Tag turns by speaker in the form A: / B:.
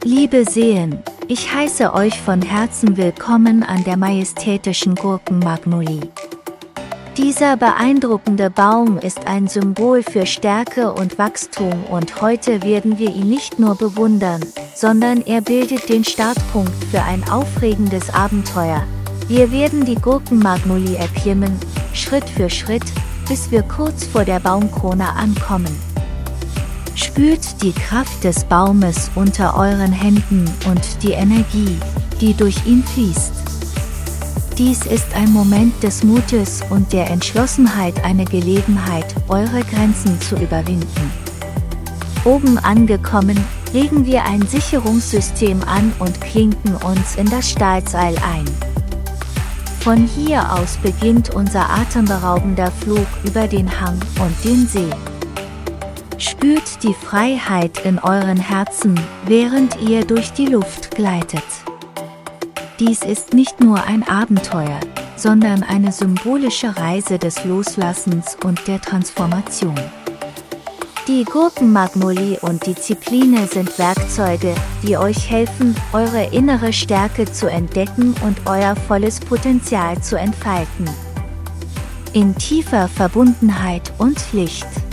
A: Liebe Seen, ich heiße euch von Herzen willkommen an der majestätischen Gurkenmagnolie. Dieser beeindruckende Baum ist ein Symbol für Stärke und Wachstum und heute werden wir ihn nicht nur bewundern, sondern er bildet den Startpunkt für ein aufregendes Abenteuer. Wir werden die Gurkenmagnolie erklimmen, Schritt für Schritt, bis wir kurz vor der Baumkrone ankommen. Spürt die Kraft des Baumes unter euren Händen und die Energie, die durch ihn fließt. Dies ist ein Moment des Mutes und der Entschlossenheit, eine Gelegenheit, eure Grenzen zu überwinden. Oben angekommen, legen wir ein Sicherungssystem an und klinken uns in das Stahlseil ein. Von hier aus beginnt unser atemberaubender Flug über den Hang und den See. Spürt die Freiheit in euren Herzen, während ihr durch die Luft gleitet. Dies ist nicht nur ein Abenteuer, sondern eine symbolische Reise des Loslassens und der Transformation. Die Gurkenmagnolie und Disziplin sind Werkzeuge, die euch helfen, eure innere Stärke zu entdecken und euer volles Potenzial zu entfalten. In tiefer Verbundenheit und Licht.